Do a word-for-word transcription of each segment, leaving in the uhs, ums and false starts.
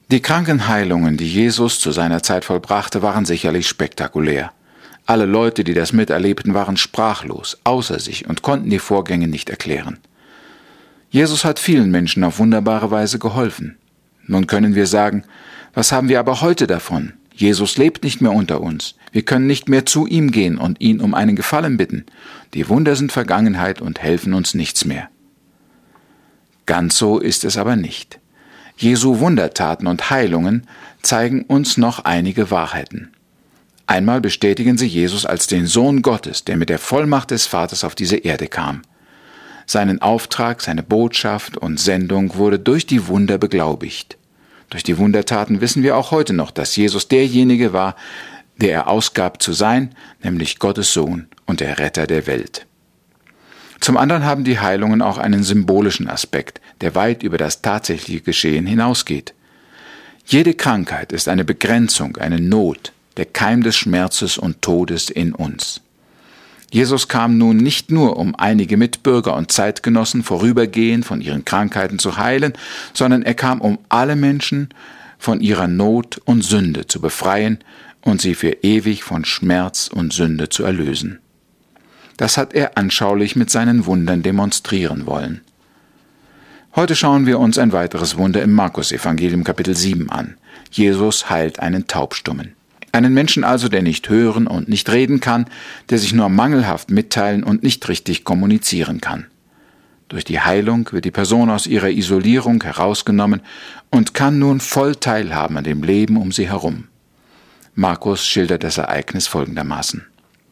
Die Krankenheilungen, die Jesus zu seiner Zeit vollbrachte, waren sicherlich spektakulär. Alle Leute, die das miterlebten, waren sprachlos, außer sich und konnten die Vorgänge nicht erklären. Jesus hat vielen Menschen auf wunderbare Weise geholfen. Nun können wir sagen, was haben wir aber heute davon? Jesus lebt nicht mehr unter uns. Wir können nicht mehr zu ihm gehen und ihn um einen Gefallen bitten. Die Wunder sind Vergangenheit und helfen uns nichts mehr. Ganz so ist es aber nicht. Jesu Wundertaten und Heilungen zeigen uns noch einige Wahrheiten. Einmal bestätigen sie Jesus als den Sohn Gottes, der mit der Vollmacht des Vaters auf diese Erde kam. Seinen Auftrag, seine Botschaft und Sendung wurde durch die Wunder beglaubigt. Durch die Wundertaten wissen wir auch heute noch, dass Jesus derjenige war, der er ausgab zu sein, nämlich Gottes Sohn und der Retter der Welt. Zum anderen haben die Heilungen auch einen symbolischen Aspekt, der weit über das tatsächliche Geschehen hinausgeht. Jede Krankheit ist eine Begrenzung, eine Not, der Keim des Schmerzes und Todes in uns. Jesus kam nun nicht nur, um einige Mitbürger und Zeitgenossen vorübergehend von ihren Krankheiten zu heilen, sondern er kam, um alle Menschen von ihrer Not und Sünde zu befreien und sie für ewig von Schmerz und Sünde zu erlösen. Das hat er anschaulich mit seinen Wundern demonstrieren wollen. Heute schauen wir uns ein weiteres Wunder im Markus-Evangelium Kapitel sieben an. Jesus heilt einen Taubstummen. Einen Menschen also, der nicht hören und nicht reden kann, der sich nur mangelhaft mitteilen und nicht richtig kommunizieren kann. Durch die Heilung wird die Person aus ihrer Isolierung herausgenommen und kann nun voll teilhaben an dem Leben um sie herum. Markus schildert das Ereignis folgendermaßen.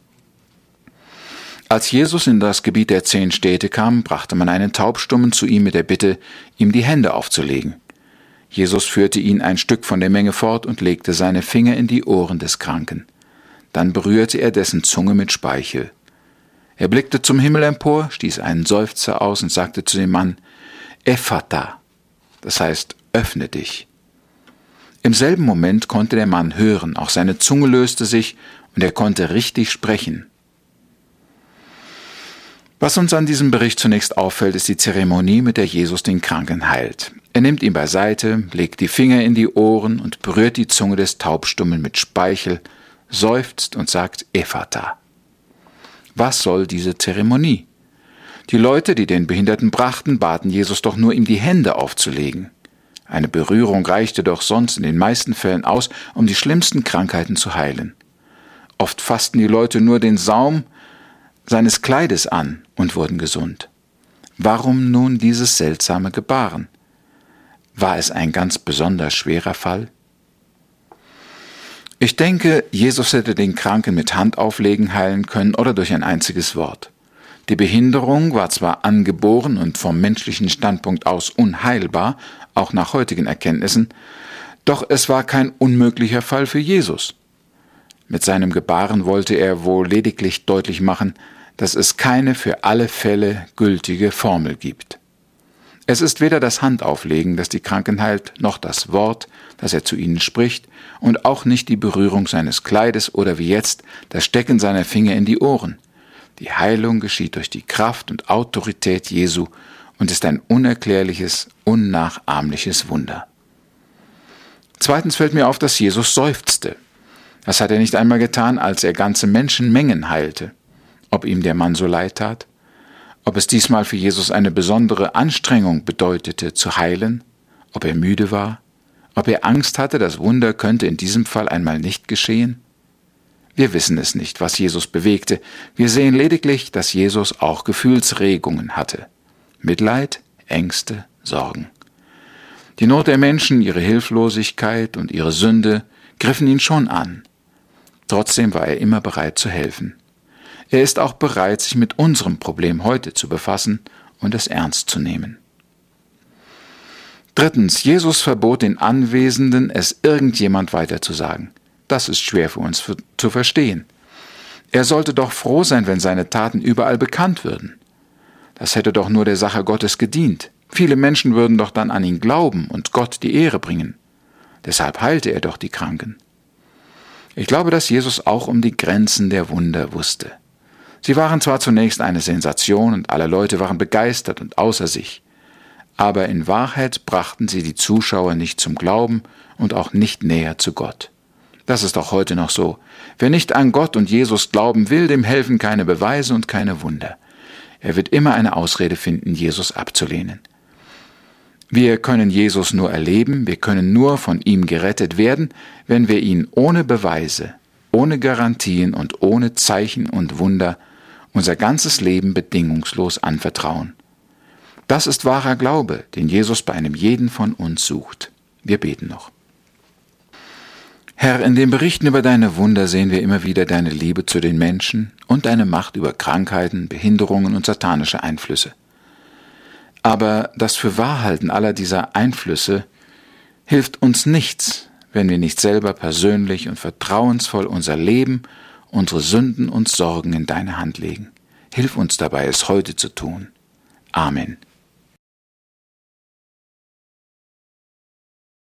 Als Jesus in das Gebiet der zehn Städte kam, brachte man einen Taubstummen zu ihm mit der Bitte, ihm die Hände aufzulegen. Jesus führte ihn ein Stück von der Menge fort und legte seine Finger in die Ohren des Kranken. Dann berührte er dessen Zunge mit Speichel. Er blickte zum Himmel empor, stieß einen Seufzer aus und sagte zu dem Mann, Ephata, das heißt, öffne dich. Im selben Moment konnte der Mann hören, auch seine Zunge löste sich und er konnte richtig sprechen. Was uns an diesem Bericht zunächst auffällt, ist die Zeremonie, mit der Jesus den Kranken heilt. Er nimmt ihn beiseite, legt die Finger in die Ohren und berührt die Zunge des Taubstummen mit Speichel, seufzt und sagt Ephata. Was soll diese Zeremonie? Die Leute, die den Behinderten brachten, baten Jesus doch nur, ihm die Hände aufzulegen. Eine Berührung reichte doch sonst in den meisten Fällen aus, um die schlimmsten Krankheiten zu heilen. Oft fassten die Leute nur den Saum seines Kleides an und wurden gesund. Warum nun dieses seltsame Gebaren? War es ein ganz besonders schwerer Fall? Ich denke, Jesus hätte den Kranken mit Handauflegen heilen können oder durch ein einziges Wort. Die Behinderung war zwar angeboren und vom menschlichen Standpunkt aus unheilbar, auch nach heutigen Erkenntnissen, doch es war kein unmöglicher Fall für Jesus. Mit seinem Gebaren wollte er wohl lediglich deutlich machen, dass es keine für alle Fälle gültige Formel gibt. Es ist weder das Handauflegen, das die Kranken heilt, noch das Wort, das er zu ihnen spricht, und auch nicht die Berührung seines Kleides oder wie jetzt das Stecken seiner Finger in die Ohren. Die Heilung geschieht durch die Kraft und Autorität Jesu und ist ein unerklärliches, unnachahmliches Wunder. Zweitens fällt mir auf, dass Jesus seufzte. Das hat er nicht einmal getan, als er ganze Menschenmengen heilte. Ob ihm der Mann so leid tat? Ob es diesmal für Jesus eine besondere Anstrengung bedeutete, zu heilen? Ob er müde war? Ob er Angst hatte, das Wunder könnte in diesem Fall einmal nicht geschehen? Wir wissen es nicht, was Jesus bewegte. Wir sehen lediglich, dass Jesus auch Gefühlsregungen hatte. Mitleid, Ängste, Sorgen. Die Not der Menschen, ihre Hilflosigkeit und ihre Sünde griffen ihn schon an. Trotzdem war er immer bereit zu helfen. Er ist auch bereit, sich mit unserem Problem heute zu befassen und es ernst zu nehmen. Drittens, Jesus verbot den Anwesenden, es irgendjemand weiterzusagen. Das ist schwer für uns zu verstehen. Er sollte doch froh sein, wenn seine Taten überall bekannt würden. Das hätte doch nur der Sache Gottes gedient. Viele Menschen würden doch dann an ihn glauben und Gott die Ehre bringen. Deshalb heilte er doch die Kranken. Ich glaube, dass Jesus auch um die Grenzen der Wunder wusste. Sie waren zwar zunächst eine Sensation und alle Leute waren begeistert und außer sich. aber in Wahrheit brachten sie die Zuschauer nicht zum Glauben und auch nicht näher zu Gott. Das ist auch heute noch so. Wer nicht an Gott und Jesus glauben will, dem helfen keine Beweise und keine Wunder. Er wird immer eine Ausrede finden, Jesus abzulehnen. Wir können Jesus nur erleben, wir können nur von ihm gerettet werden, wenn wir ihn ohne Beweise, ohne Garantien und ohne Zeichen und Wunder unser ganzes Leben bedingungslos anvertrauen. Das ist wahrer Glaube, den Jesus bei einem jeden von uns sucht. Wir beten noch. Herr, in den Berichten über deine Wunder sehen wir immer wieder deine Liebe zu den Menschen und deine Macht über Krankheiten, Behinderungen und satanische Einflüsse. Aber das Fürwahrhalten aller dieser Einflüsse hilft uns nichts, wenn wir nicht selber persönlich und vertrauensvoll unser Leben, unsere Sünden und Sorgen in deine Hand legen. Hilf uns dabei, es heute zu tun. Amen.